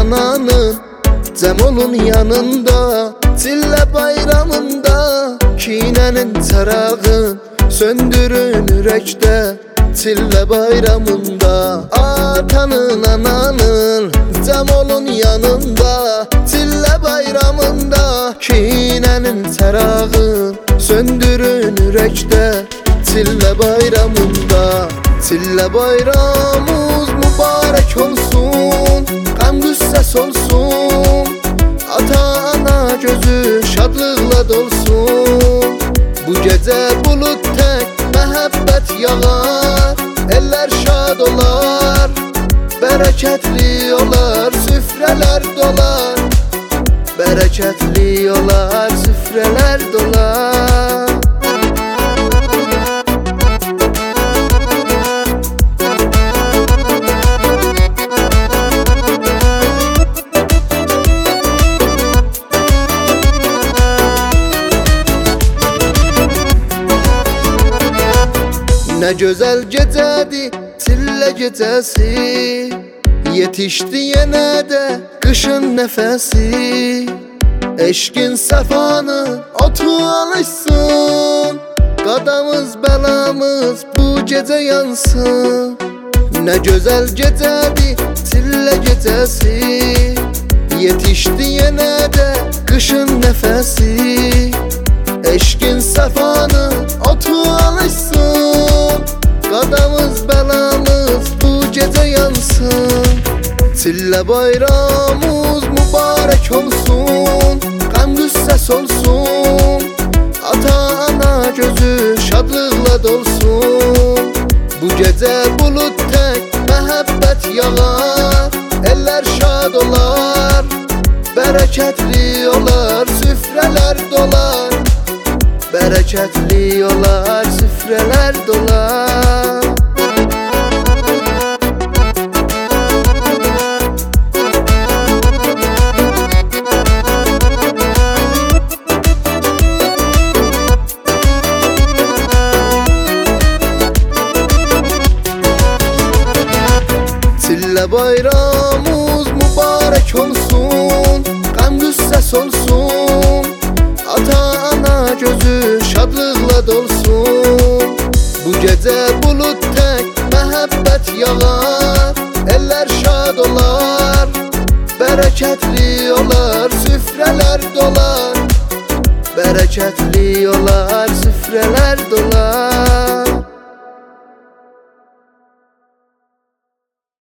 ananın, cəm olun yanında. Çillə bayramında kinənin çırağın söndürün ürəkdə. Çillə bayramında atanın, ananın, cəm olun yanında. Çillə bayramında kinənin çırağın söndürün ürəkdə. Çillə bayramında. Çillə bayramımız mübarək olsun, qəm qüssəs olsun. Ata-ana gözü şadlıqla dolsun. Bu gecə bulud tək məhəbbət yağar, ellər şad olar, bərəkətli olar, süfrələr dolar. Bərəkətli olar, süfrələr dolar. Nə gözəl gecədir çillə gecəsi, yetişdi yenə də qışın nəfəsi. Eşqin səfanın otu alışsın, qadamız bəlamız bu gecə yansın. Nə gözəl gecədir çillə gecəsi, yetişdi yenə də qışın nəfəsi. Eşqin səfanın otu alışsın, qadamız bəlamız bu gecə yansın. Çillə bayramımız mübarək olsun, qəm qüssəs olsun. Ata-ana gözü şadlıqla dolsun. Bu gecə bulud tək məhəbbət yağar, ellər şad olar, bərəkətli olar, süfrələr dolar. Bərəkətli olar, süfrələr dolar. Çillə bayramımız mübarək olsun, qəm qüssəs olsun. Ata-ana gözü şadlıqla dolsun. Bu gecə bulud tək məhəbbət yağar, ellər şad olar, bərəkətli olar, süfrələr dolar. Bərəkətli olar, süfrələr dolar.